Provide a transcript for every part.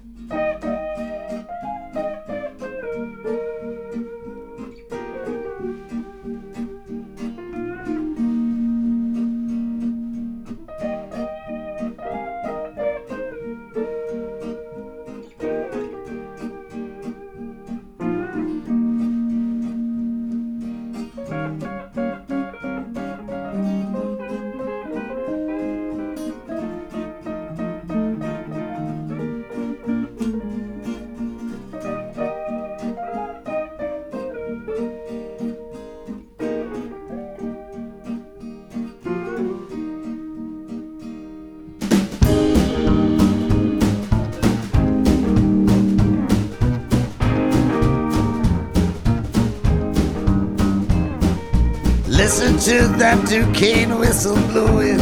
Listen to that Duquesne whistle blowing,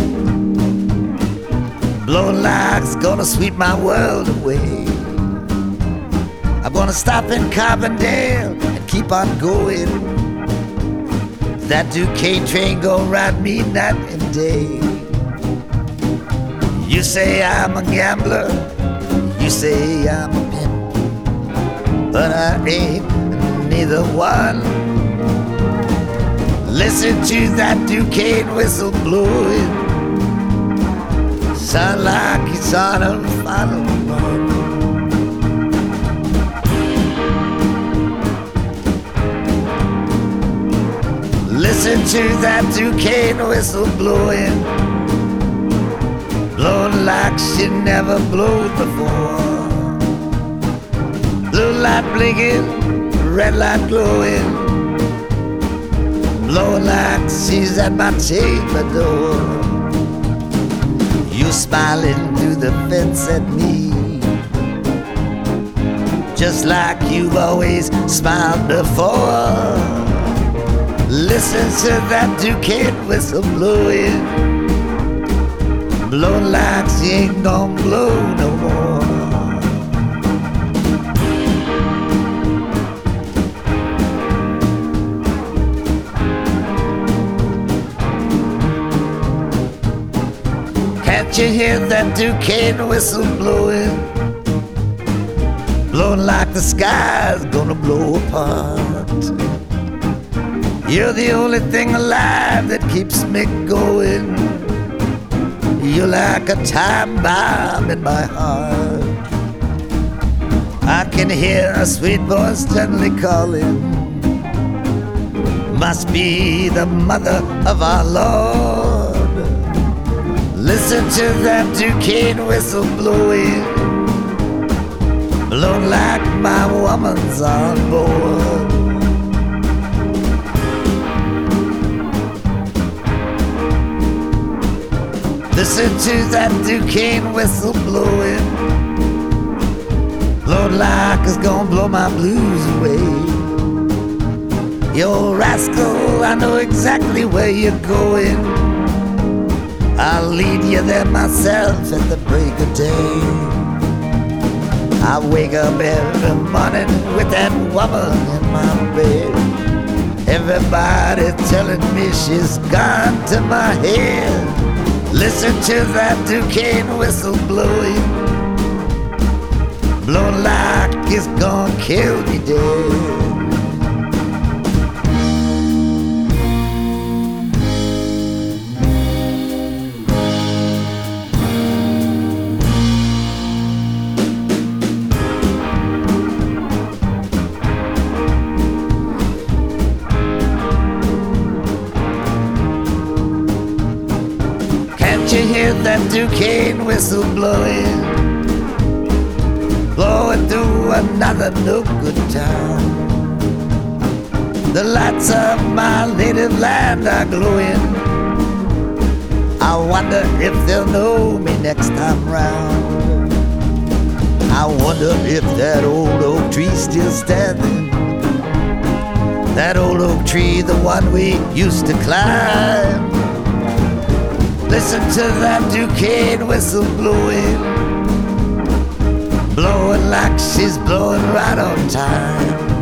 blowing like it's gonna sweep my world away. I'm gonna stop in Carbondale and keep on going. That Duquesne train gonna ride me night and day. You say I'm a gambler, you say I'm a pimp, but I ain't neither one. Listen to that Duquesne whistle blowing, sound like it's on a final run. Listen to that Duquesne whistle blowing, blowing like she never blew before. Blue light blinking, red light glowing, blowing like she's at my chamber door. You smiling through the fence at me, just like you've always smiled before. Listen to that Duquesne whistle blowing, blowing like she ain't gonna blow no more. Can't you hear that Duquesne whistle blowing, blowing like the sky's gonna blow apart? You're the only thing alive that keeps me going. You're like a time bomb in my heart. I can hear a sweet voice gently calling, must be the mother of our Lord. Listen to that Duquesne whistle blowing, blowing like my woman's on board. Listen to that Duquesne whistle blowing, blowing like it's gonna blow my blues away. You old rascal, I know exactly where you're going. I'll lead you there myself at the break of day. I wake up every morning with that woman in my bed. Everybody telling me she's gone to my head. Listen to that Duquesne whistle blowing, blowing like it's gonna kill me dead. You hear that Duquesne whistle blowing, blowing through another no good town. The lights of my native land are glowing. I wonder if they'll know me next time round. I wonder if that old oak tree's still standing, that old oak tree, the one we used to climb. Listen to that Duquesne whistle blowing, blowing like she's blowing right on time.